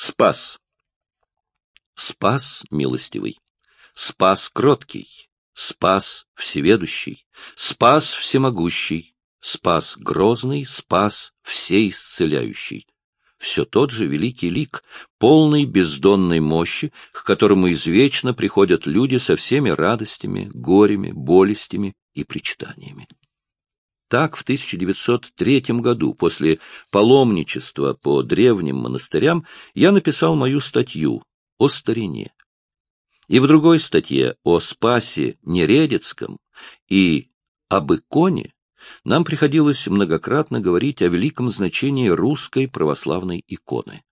Спас. Спас милостивый, Спас кроткий, Спас всеведущий, Спас всемогущий, Спас грозный, Спас всеисцеляющий. Все тот же великий лик, полный бездонной мощи, к которому извечно приходят люди со всеми радостями, горями, болестями и причитаниями. Так, в 1903 году, после паломничества по древним монастырям, я написал мою статью о старине. И в другой статье о Спасе Нередецком и об иконе нам приходилось многократно говорить о великом значении русской православной иконы.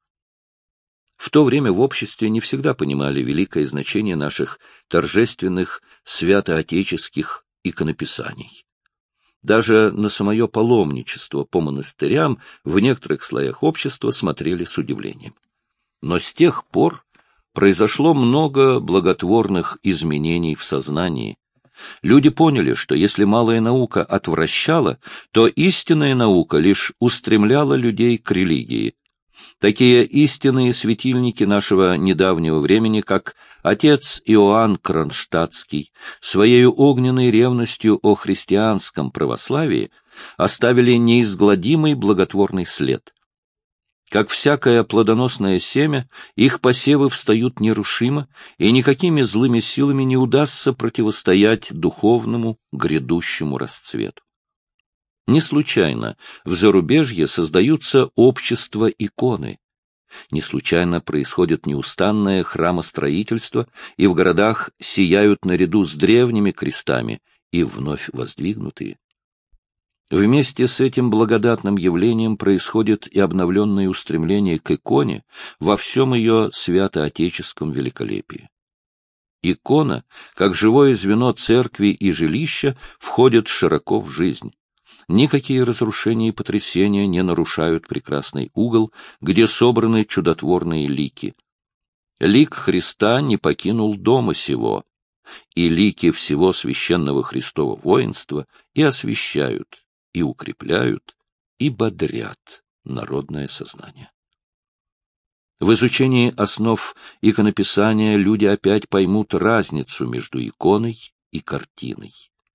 В то время в обществе не всегда понимали великое значение наших торжественных святоотеческих иконописаний. Даже на самое паломничество по монастырям в некоторых слоях общества смотрели с удивлением. Но с тех пор произошло много благотворных изменений в сознании. Люди поняли, что если малая наука отвращала, то истинная наука лишь устремляла людей к религии. Такие истинные светильники нашего недавнего времени, как отец Иоанн Кронштадтский, своей огненной ревностью о христианском православии оставили неизгладимый благотворный след. Как всякое плодоносное семя, их посевы встают нерушимо, и никакими злыми силами не удастся противостоять духовному грядущему расцвету. Не случайно в зарубежье создаются общества иконы. Не случайно происходит неустанное храмостроительство, и в городах сияют наряду с древними крестами и вновь воздвигнутые. Вместе с этим благодатным явлением происходит и обновленное устремление к иконе во всем ее святоотеческом великолепии. Икона, как живое звено церкви и жилища, входит широко в жизнь. Никакие разрушения и потрясения не нарушают прекрасный угол, где собраны чудотворные лики. Лик Христа не покинул дома сего, и лики всего священного Христова воинства и освящают, и укрепляют, и бодрят народное сознание. В изучении основ иконописания люди опять поймут разницу между иконой и картиной.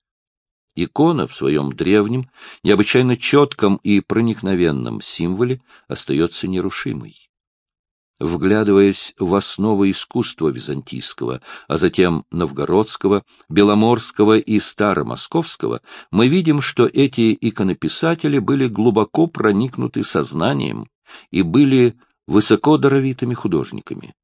Икона в своем древнем, необычайно четком и проникновенном символе остается нерушимой. Вглядываясь в основы искусства византийского, а затем новгородского, беломорского и старомосковского, мы видим, что эти иконописатели были глубоко проникнуты сознанием и были высоко даровитыми художниками.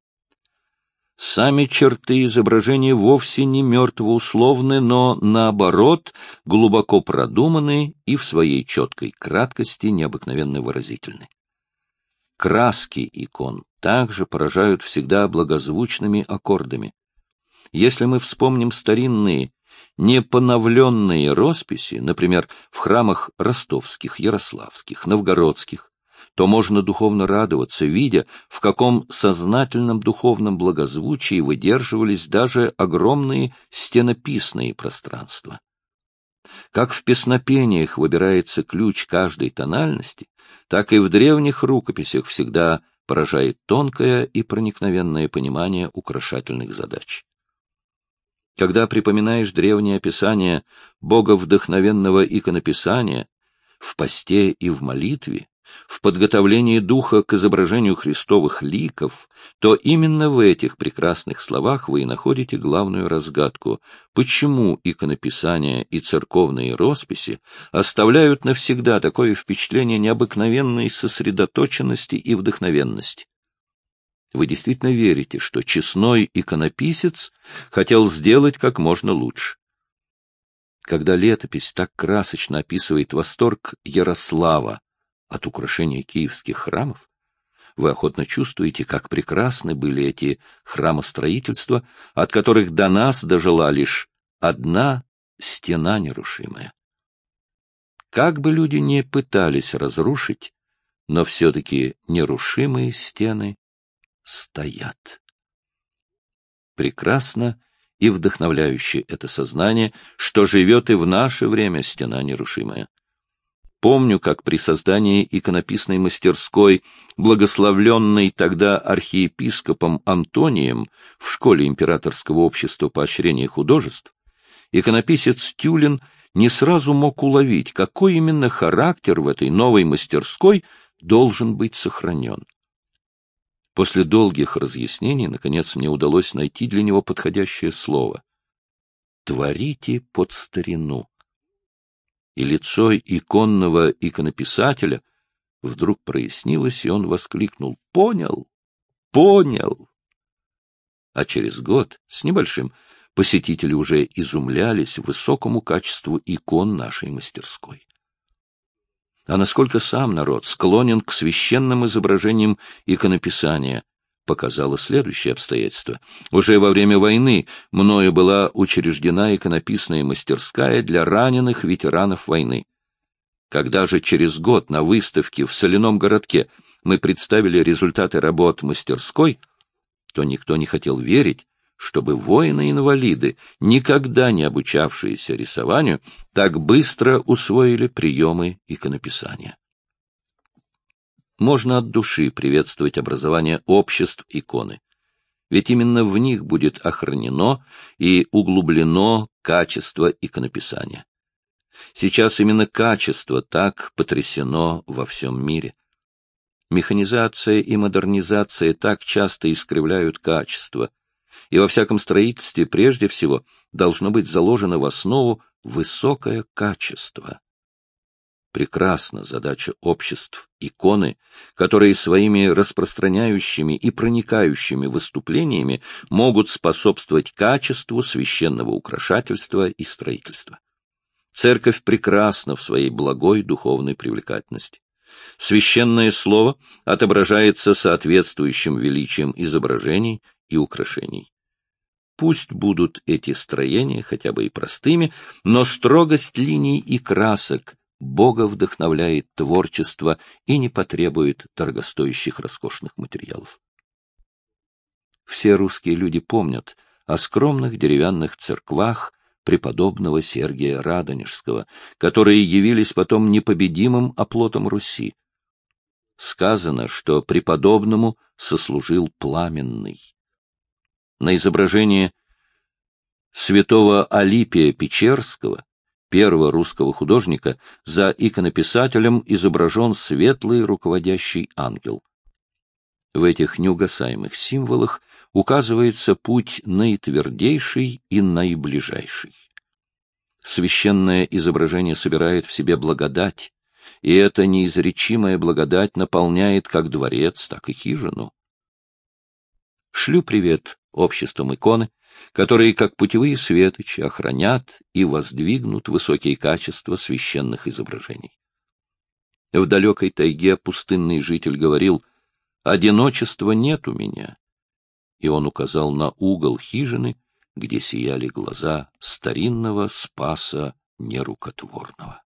Сами черты изображения вовсе не мертвоусловны, но, наоборот, глубоко продуманы и в своей четкой краткости необыкновенно выразительны. Краски икон также поражают всегда благозвучными аккордами. Если мы вспомним старинные, непоновленные росписи, например, в храмах ростовских, ярославских, новгородских, то можно духовно радоваться, видя, в каком сознательном духовном благозвучии выдерживались даже огромные стенописные пространства. Как в песнопениях выбирается ключ каждой тональности, так и в древних рукописях всегда поражает тонкое и проникновенное понимание украшательных задач. Когда припоминаешь древнее описание боговдохновенного иконописания в посте и в молитве, в подготовлении духа к изображению христовых ликов, то именно в этих прекрасных словах вы и находите главную разгадку, почему иконописание и церковные росписи оставляют навсегда такое впечатление необыкновенной сосредоточенности и вдохновенности. Вы действительно верите, что честной иконописец хотел сделать как можно лучше. Когда летопись так красочно описывает восторг Ярослава от украшения киевских храмов, вы охотно чувствуете, как прекрасны были эти храмостроительства, от которых до нас дожила лишь одна стена нерушимая. Как бы люди ни пытались разрушить, но все-таки нерушимые стены стоят. Прекрасно и вдохновляюще это сознание, что живет и в наше время стена нерушимая. Помню, как при создании иконописной мастерской, благословленной тогда архиепископом Антонием в школе Императорского общества поощрения художеств, иконописец Тюлин не сразу мог уловить, какой именно характер в этой новой мастерской должен быть сохранен. После долгих разъяснений, наконец, мне удалось найти для него подходящее слово. «Творите под старину». И лицо иконного иконописателя вдруг прояснилось, и он воскликнул: «Понял! Понял!» А через год с небольшим посетители уже изумлялись высокому качеству икон нашей мастерской. А насколько сам народ склонен к священным изображениям иконописания, показало следующее обстоятельство. Уже во время войны мною была учреждена иконописная мастерская для раненых ветеранов войны. Когда же через год на выставке в Соляном городке мы представили результаты работ мастерской, то никто не хотел верить, чтобы воины-инвалиды, никогда не обучавшиеся рисованию, так быстро усвоили приемы иконописания. Можно от души приветствовать образование обществ иконы, ведь именно в них будет охранено и углублено качество иконописания. Сейчас именно качество так потрясено во всем мире. Механизация и модернизация так часто искривляют качество, и во всяком строительстве прежде всего должно быть заложено в основу высокое качество. Прекрасна задача обществ иконы, которые своими распространяющими и проникающими выступлениями могут способствовать качеству священного украшательства и строительства. Церковь прекрасна в своей благой духовной привлекательности. Священное слово отображается соответствующим величием изображений и украшений. Пусть будут эти строения хотя бы и простыми, но строгость линий и красок Бога вдохновляет творчество и не потребует дорогостоящих роскошных материалов. Все русские люди помнят о скромных деревянных церквах преподобного Сергия Радонежского, которые явились потом непобедимым оплотом Руси. Сказано, что преподобному сослужил Пламенный. На изображении святого Алипия Печерского, первого русского художника, за иконописателем изображен светлый руководящий ангел. В этих неугасаемых символах указывается путь наитвердейший и наиближайший. Священное изображение собирает в себе благодать, и эта неизречимая благодать наполняет как дворец, так и хижину. Шлю привет обществам иконы, которые, как путевые светочи, охранят и воздвигнут высокие качества священных изображений. В далекой тайге пустынный житель говорил: «Одиночества нет у меня», и он указал на угол хижины, где сияли глаза старинного Спаса Нерукотворного.